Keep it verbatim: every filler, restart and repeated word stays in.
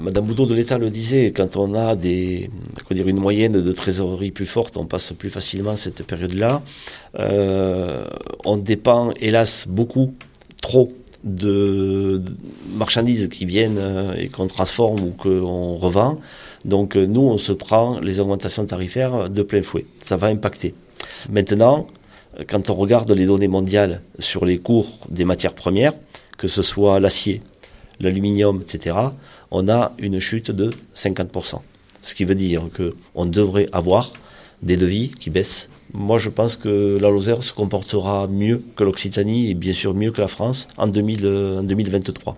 Madame Boudot de l'État le disait, quand on a des, comment dire, une moyenne de trésorerie plus forte, on passe plus facilement cette période-là. Euh, on dépend, hélas, beaucoup, trop, de, de marchandises qui viennent et qu'on transforme ou qu'on revend. Donc nous, on se prend les augmentations tarifaires de plein fouet. Ça va impacter. Maintenant, quand on regarde les données mondiales sur les cours des matières premières, que ce soit l'acier, l'aluminium, et cetera, on a une chute de cinquante pour cent. Ce qui veut dire qu'on devrait avoir des devis qui baissent. Moi, je pense que la Lozère se comportera mieux que l'Occitanie et bien sûr mieux que la France en deux mille, en deux mille vingt-trois.